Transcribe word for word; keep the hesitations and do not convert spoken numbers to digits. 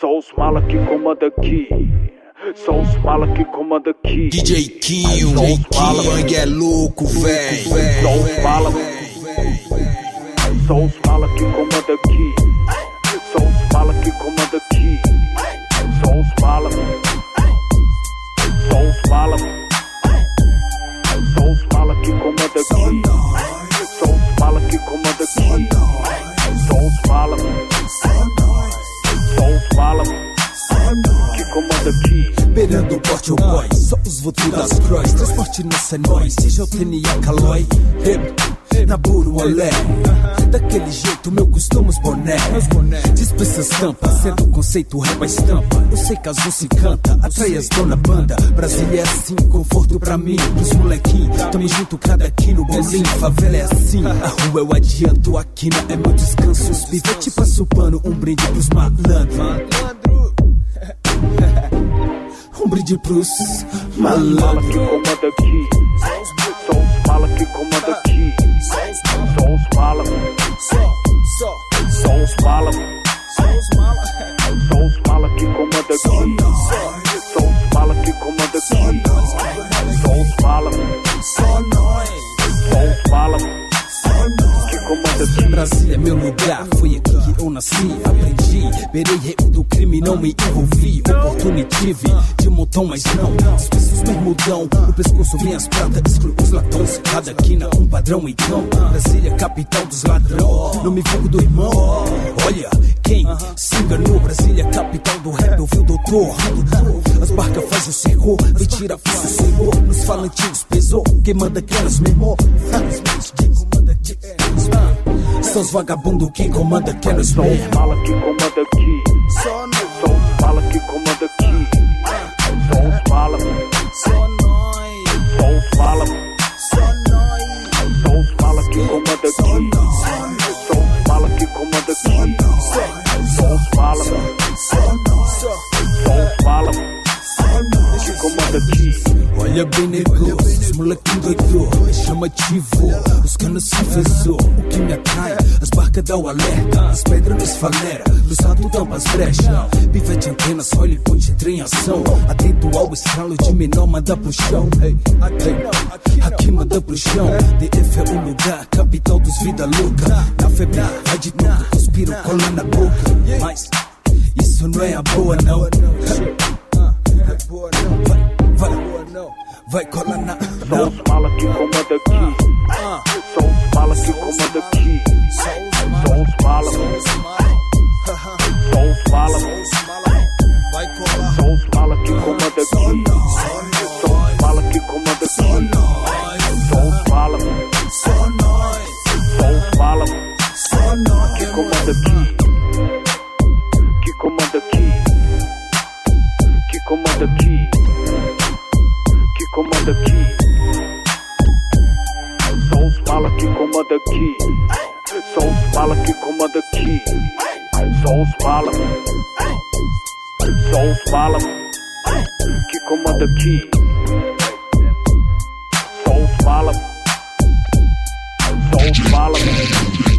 Só os mala que comanda aqui. Só os mala que comanda aqui. D J Kinho, D J Kinho é louco, véi. Só os mala. Só os mala que comanda aqui. Só os mala que comanda aqui. Só os mala. Só os mala. Só os mala que comanda aqui. Só os mala que comanda aqui. Só os mala. Só os mala que comanda aqui. Beirando o porte, o boy, só os votos das cross. Transporte no é nóis, seja o T N A Calói. Na Buru Olé, daquele jeito meu costume os boné. Dispensa estampa, sendo conceito rap a estampa. Eu sei que as se canta, atrai as dona banda. Brasília é assim, conforto pra mim, pros molequinhos. Tamo junto cada aqui no bolinho, favela é assim. A rua eu adianto, a quina é meu descanso. Os pivete passo pano, um brinde pros malandros. Um brinde pros malandros que comanda aqui. Só os mala que comanda aqui. Só os mala. Só os mala. Só os mala que comanda aqui. Só os mala que comanda aqui. Só os mala. Só os mala que comanda aqui. Brasília é meu lugar, foi aqui que eu nasci, aprendi. Beirei rei do crime, não me envolvi. Oportunidade de montão, mas não. Os preços mesmo dão, no pescoço vem as pratas, exclui os latões. Cada quina um padrão, então. Brasília, capital dos ladrão. Não me fogo do irmão. Olha, quem se enganou? Brasília, capital do rap, ouviu doutor. As barcas faz o cerco, vem tirar força, senhor. Nos falantinhos pesou, quem manda aquelas mesmo. Quem comanda aqui é são os vagabundos que comanda que é nos Só os mala que comanda aqui. Só os mala que comanda aqui. Só os mala. Só os mala. Só os mala que comanda aqui. Só os mala que comanda aqui. Só os mala. Só os mala que comanda aqui. Olha bem, nego, os molequinhos doido, é chamativo, os canos se fezou. O que me atrai, as barcas dão alerta, as pedras nos falera, nos ratos tampa as brechas. Pivete antena, só ele ponte trem em ação. Atento ao estralo de menor, manda pro chão. Hey, aqui, aqui manda pro chão. D F é o lugar, capital dos vida louca. Na febre, vai de tudo, cuspiro, cola na boca. Mas isso não é a boa, não. Vai, vai, vai colar na. Só os mala que comanda aqui. Só os mala que comanda aqui. Só os mala. Só os mala. Só os mala que comanda aqui. Só os mala que comanda aqui. Só os mala. Só os mala que comanda aqui. Que comanda aqui. Que comanda aqui. Que comanda aqui. Só os mala que comanda aqui. Só os mala que comanda aqui. Só os mala. Só os mala que comanda aqui. Só os mala. Só os mala.